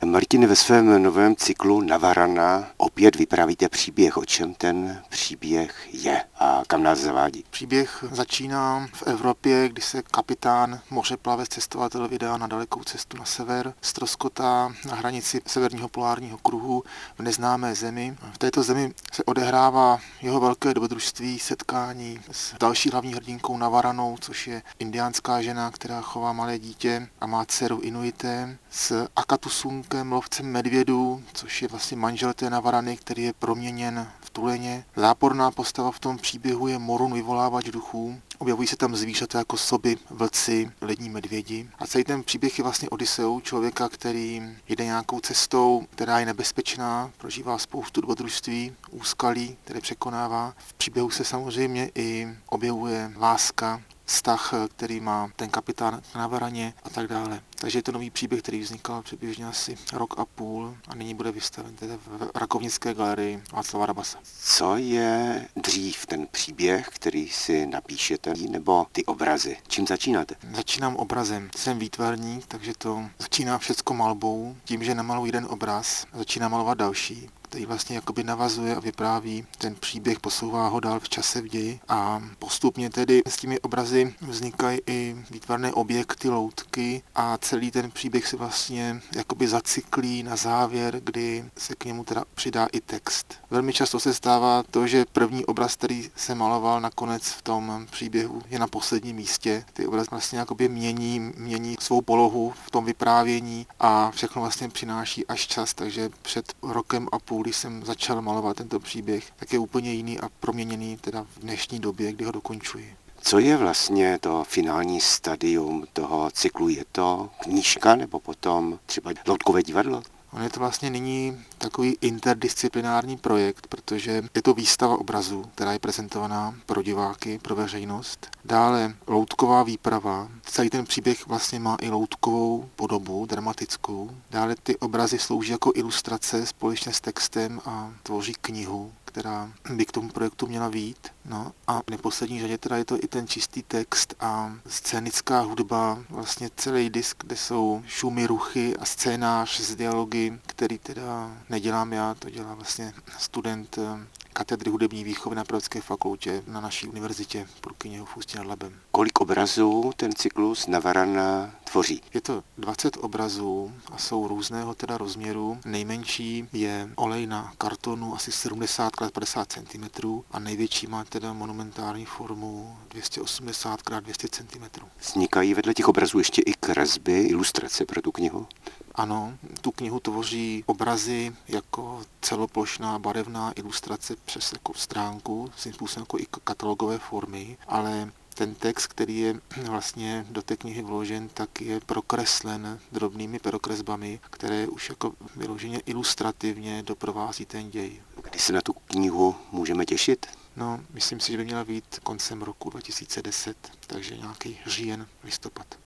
Martin, ve svém novém cyklu Navarana opět vyprávíte příběh. O čem ten příběh je a kam nás zavádí? Příběh začíná v Evropě, kdy se kapitán mořeplavec cestovatel vydá na dalekou cestu na sever, ztroskotá na hranici severního polárního kruhu v neznámé zemi. V této zemi se odehrává jeho velké dobrodružství, setkání s další hlavní hrdinkou Navaranou, což je indiánská žena, která chová malé dítě a má dceru Inuité, s Akatusunkem, lovcem medvědů, což je vlastně manžel té Navarany, který je proměněn v tuleně. Záporná postava v tom příběhu je Morun, vyvolávač duchů. Objevují se tam zvířata jako soby, vlci, lední medvědi. A celý ten příběh je vlastně Odyseou, člověka, který jde nějakou cestou, která je nebezpečná, prožívá spoustu dobrodružství, úskalí, které překonává. V příběhu se samozřejmě i objevuje láska, vztah, který má ten kapitán k Navaraně a tak dále. Takže je to nový příběh, který vznikal přibližně asi rok a půl a nyní bude vystaven tedy v Rakovnické galerii Václava Rabase. Co je dřív, ten příběh, který si napíšete, nebo ty obrazy? Čím začínáte? Začínám obrazem. Jsem výtvarník, takže to začíná všecko malbou. Tím, že namaluji jeden obraz, začínám malovat další, který vlastně jakoby navazuje a vypráví ten příběh, posouvá ho dál v čase, v ději a postupně tedy s těmi obrazy vznikají i výtvarné objekty, loutky a celý ten příběh se vlastně jakoby zacyklí na závěr, kdy se k němu teda přidá i text. Velmi často se stává to, že první obraz, který se maloval nakonec v tom příběhu, je na posledním místě. Ty obrazy vlastně jakoby mění svou polohu v tom vyprávění a všechno vlastně přináší až čas, takže před rokem a půl, když jsem začal malovat tento příběh, tak je úplně jiný a proměněný teda v dnešní době, kdy ho dokončuji. Co je vlastně to finální stadium toho cyklu? Je to knížka nebo potom třeba loutkové divadlo? On je to vlastně nyní takový interdisciplinární projekt, protože je to výstava obrazů, která je prezentovaná pro diváky, pro veřejnost. Dále loutková výprava. Celý ten příběh vlastně má i loutkovou podobu, dramatickou. Dále ty obrazy slouží jako ilustrace společně s textem a tvoří knihu, která by k tomu projektu měla vyjít. No a v neposlední řadě teda je to i ten čistý text a scénická hudba, vlastně celý disk, kde jsou šumy, ruchy a scénář s dialogy, který teda nedělám já, to dělá vlastně student katedry hudební výchovy na Pedagogické fakultě na naší univerzitě Purkyně v Ústí nad Labem. Kolik obrazů ten cyklus Navarana tvoří? Je to 20 obrazů a jsou různého teda rozměru. Nejmenší je olej na kartonu asi 70 x 50 cm a největší má teda monumentální formu 280 x 200 cm. Vznikají vedle těch obrazů ještě i kresby, ilustrace pro tu knihu? Ano, tu knihu tvoří obrazy jako celoplošná barevná ilustrace přes jako stránku, svým způsobem jako i katalogové formy, ale ten text, který je vlastně do té knihy vložen, tak je prokreslen drobnými perokresbami, které už jako vyloženě ilustrativně doprovází ten děj. Kdy se na tu knihu můžeme těšit? No, myslím si, že by měla být koncem roku 2010, takže nějaký říjen, listopad.